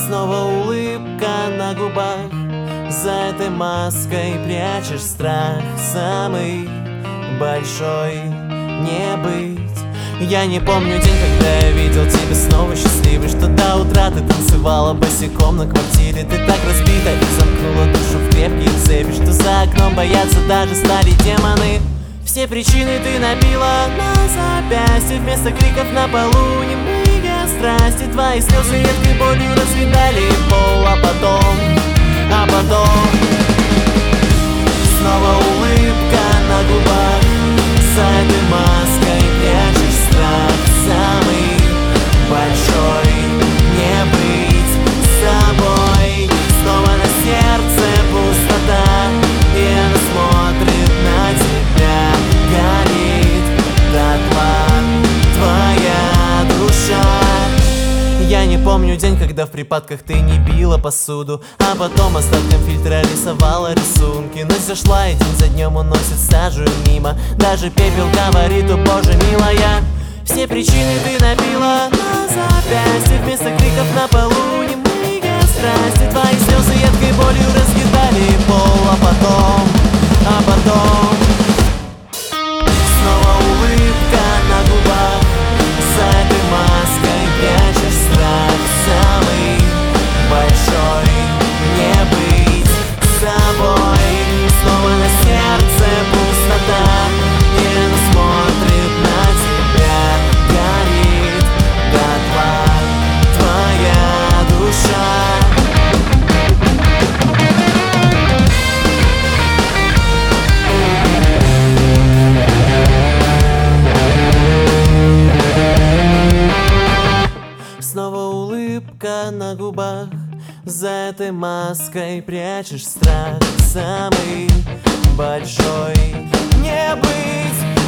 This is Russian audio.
Снова улыбка на губах, за этой маской прячешь страх самый большой не быть. Я не помню день, когда я видел тебя снова счастливой, что до утра ты танцевала босиком на квартире. Ты так разбита и замкнула душу в крепкие цепи, что за окном боятся даже стали демоны. Все причины ты набила на запястье, вместо криков на полу немые страсти. Твои слезы едкой болью разъедали пол, а потом снова улыбка на губах, за этой маской прячешь страх самый большой не быть собой. Снова на сердце пустота, и она смотрит на тебя, горит дотла твоя душа. Я не помню день, когда в припадках ты не била посуду, а потом остатком фильтра рисовала рисунки. Но зашла и день за днем уносит сажу мимо. Даже пепел говорит: о боже, милая. Все причины ты набила на запястье, вместо криков на полу немые страсти. Твои слезы едкой болью разъедали пол, а потом снова улыбка на губах, за этой маской прячешь страх самый большой не быть собой. Снова на сердце пустота, и она смотрит на тебя, горит дотла твоя душа. Снова улыбка на губах, за этой маской прячешь страх самый большой не быть